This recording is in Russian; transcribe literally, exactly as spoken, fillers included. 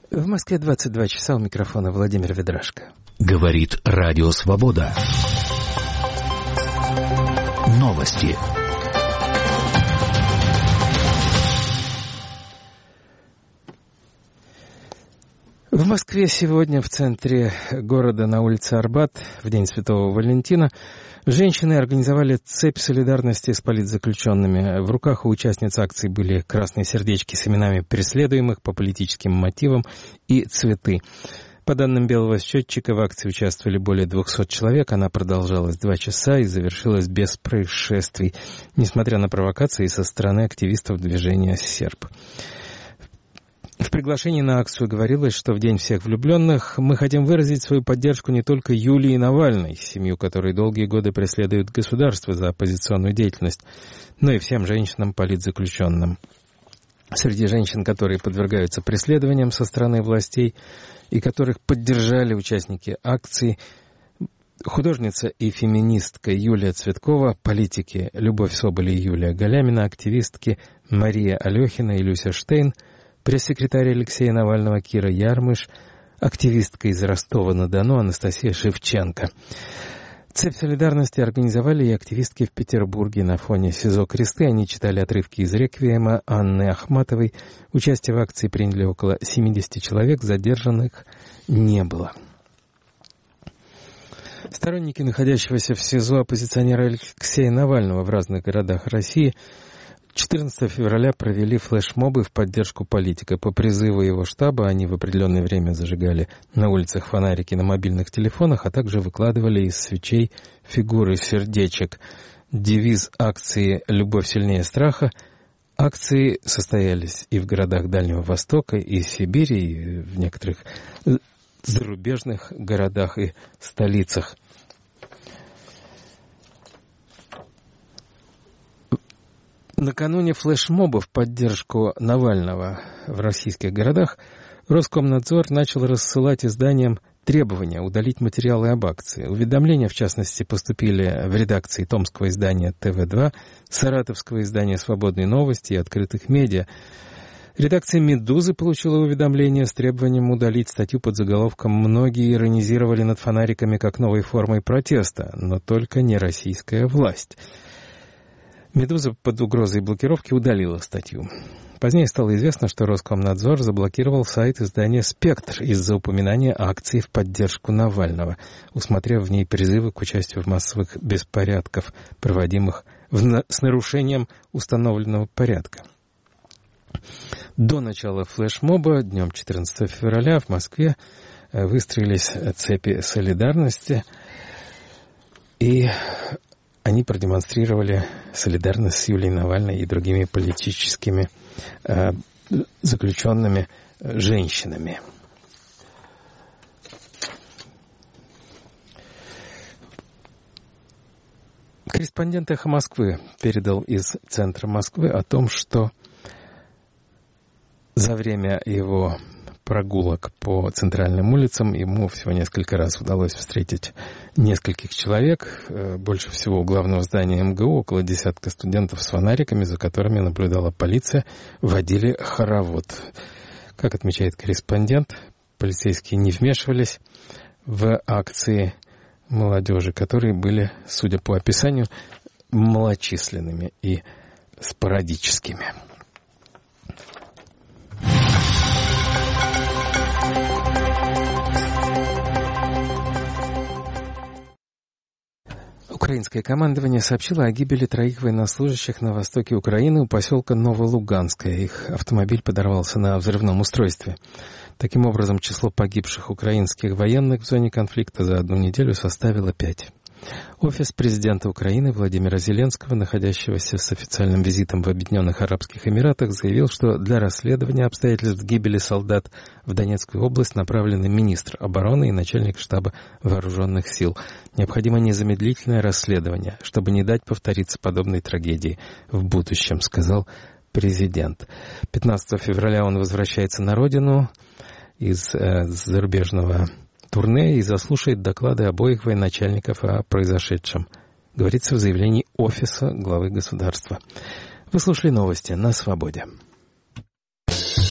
В Москве двадцать два часа, у микрофона Владимир Ведрашко. Говорит Радио Свобода. Новости. В Москве сегодня в центре города на улице Арбат в День Святого Валентина женщины организовали цепь солидарности с политзаключенными. В руках у участниц акции были красные сердечки с именами преследуемых по политическим мотивам и цветы. По данным белого счетчика, в акции участвовали более двухсот человек. Она продолжалась два часа и завершилась без происшествий, несмотря на провокации со стороны активистов движения «Серб». В приглашении на акцию говорилось, что в День всех влюбленных мы хотим выразить свою поддержку не только Юлии Навальной, семью которой долгие годы преследует государство за оппозиционную деятельность, но и всем женщинам-политзаключенным. Среди женщин, которые подвергаются преследованиям со стороны властей и которых поддержали участники акции, художница и феминистка Юлия Цветкова, политики Любовь Соболь и Юлия Галямина, активистки Мария Алехина и Люся Штейн, пресс-секретарь Алексея Навального Кира Ярмыш, активистка из Ростова-на-Дону Анастасия Шевченко. Цепь солидарности организовали и активистки в Петербурге на фоне СИЗО «Кресты». Они читали отрывки из реквиема Анны Ахматовой. Участие в акции приняли около семидесяти человек, задержанных не было. Сторонники находящегося в СИЗО оппозиционера Алексея Навального в разных городах России четырнадцатого февраля провели флешмобы в поддержку политика. По призыву его штаба они в определенное время зажигали на улицах фонарики на мобильных телефонах, а также выкладывали из свечей фигуры сердечек. Девиз акции «Любовь сильнее страха». Акции состоялись и в городах Дальнего Востока, и Сибири, и в некоторых зарубежных городах и столицах. Накануне флешмоба в поддержку Навального в российских городах Роскомнадзор начал рассылать изданиям требования удалить материалы об акции. Уведомления, в частности, поступили в редакции томского издания тэ вэ два, саратовского издания «Свободные новости» и открытых медиа. Редакция «Медузы» получила уведомление с требованием удалить статью под заголовком «Многие иронизировали над фонариками как новой формой протеста, но только не российская власть». «Медуза» под угрозой блокировки удалила статью. Позднее стало известно, что Роскомнадзор заблокировал сайт издания «Спектр» из-за упоминания акции в поддержку Навального, усмотрев в ней призывы к участию в массовых беспорядках, проводимых в на... с нарушением установленного порядка. До начала флешмоба днем четырнадцатого февраля в Москве выстроились цепи солидарности, и они продемонстрировали солидарность с Юлией Навальной и другими политическими э, заключенными э, женщинами. Корреспондент «Эхо Москвы» передал из центра Москвы о том, что за время его прогулок по центральным улицам ему всего несколько раз удалось встретить нескольких человек. Больше всего у главного здания эм гэ у около десятка студентов с фонариками, за которыми наблюдала полиция, водили хоровод. Как отмечает корреспондент, полицейские не вмешивались в акции молодежи, которые были, судя по описанию, малочисленными и спорадическими. Украинское командование сообщило о гибели троих военнослужащих на востоке Украины у поселка Новолуганское. Их автомобиль подорвался на взрывном устройстве. Таким образом, число погибших украинских военных в зоне конфликта за одну неделю составило пять. Офис президента Украины Владимира Зеленского, находящегося с официальным визитом в Объединенных Арабских Эмиратах, заявил, что для расследования обстоятельств гибели солдат в Донецкую область направлены министр обороны и начальник штаба вооруженных сил. Необходимо незамедлительное расследование, чтобы не дать повториться подобной трагедии в будущем, сказал президент. пятнадцатого февраля он возвращается на родину из э, зарубежного турне и заслушает доклады обоих военачальников о произошедшем, говорится в заявлении Офиса главы государства. Вы слушали новости на «Свободе».